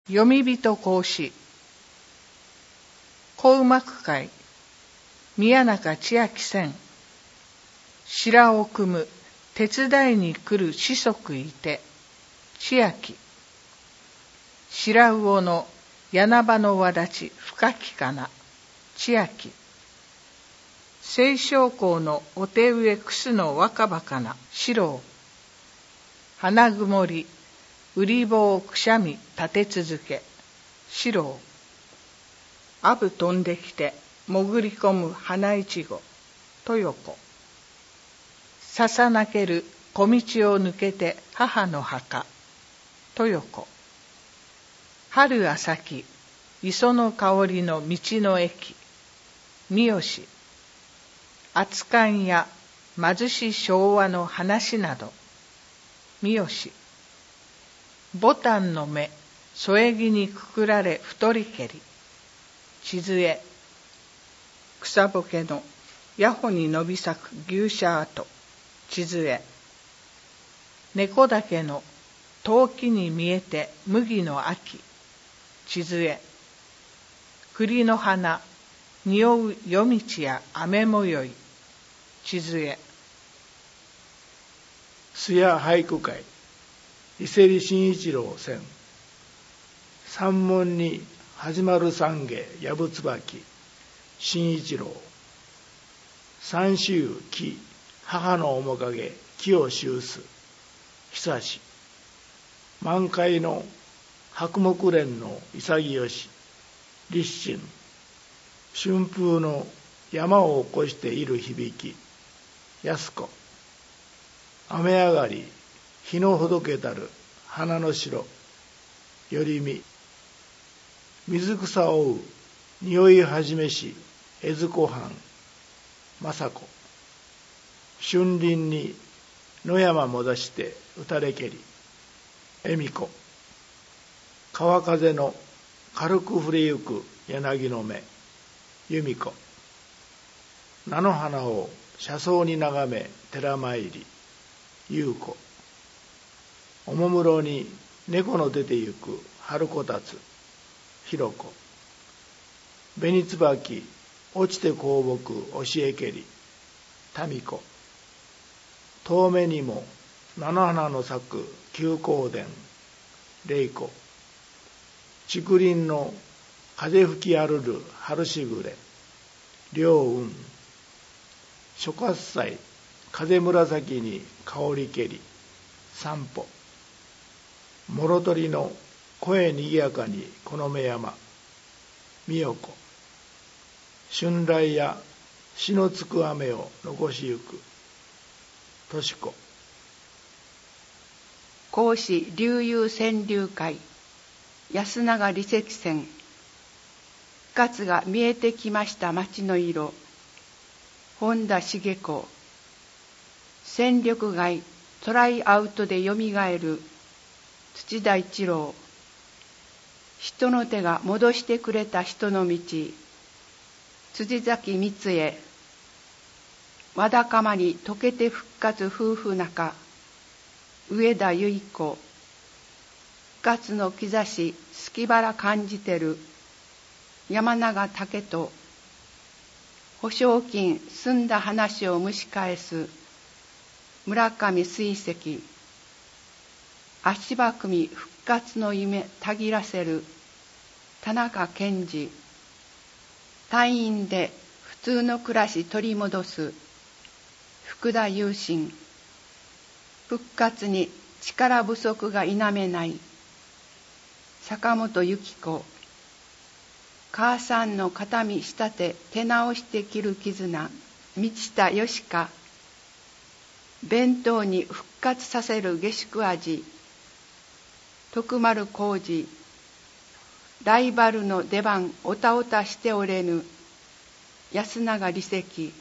読み人講師小馬会宮中千秋船白を組む手伝いに来る子息いて千秋白魚の柳葉の輪立ち深きかな千秋清少校のお手植えくすの若葉かな四郎花曇り売り棒をくしゃみ立て続け四郎アブ飛んできて潜り込む花いちご豊子ささなける小道を抜けて母の墓豊子春朝き磯の香りの道の駅三好熱燗や貧し昭和の話など三好ボタンの目添え木にくくられ太りけり千杖草ぼけの野穂に伸び咲く牛舎跡千杖猫岳の遠きに見えて麦の秋千杖栗の花匂う夜道や雨もよい千杖須谷俳句会伊勢里慎一郎選山門に始まる三下藪椿慎一郎三州木母の面影木を修す久し満開の白木蓮の潔し立身春風の山を起こしている響き安子雨上がり日のほどけたる花の白よりみ水草を追う匂い始めし江津湖畔政子春林に野山もだして打たれけり恵美子川風の軽く触れゆく柳の芽由美子菜の花を車窓に眺め寺参り優子おもむろに猫の出てゆく春こたつ弘子紅椿落ちて香木教えけり民子遠目にも菜の花の咲く休耕田玲子竹林の風吹き歩る春しぐれ良雲諸喝采風紫に香りけり散歩諸鳥の声にぎやかにこの目山美代子春来や死のつく雨を残しゆく敏子講師龍遊川柳会安永理石線復活が見えてきました街の色本田茂子戦力外トライアウトでよみがえる土田一郎人の手が戻してくれた人の道辻崎光恵わだかまり溶けて復活夫婦仲上田由衣子復活の兆し隙腹感じてる山永武人保証金済んだ話を蒸し返す村上水石足場組復活の夢たぎらせる田中健二退院で普通の暮らし取り戻す福田雄心復活に力不足が否めない坂本由紀子母さんの形見仕立て手直して着る絆道田よしか弁当に復活させる下宿味徳丸浩二ライバルの出番おたおたしておれぬ安永理石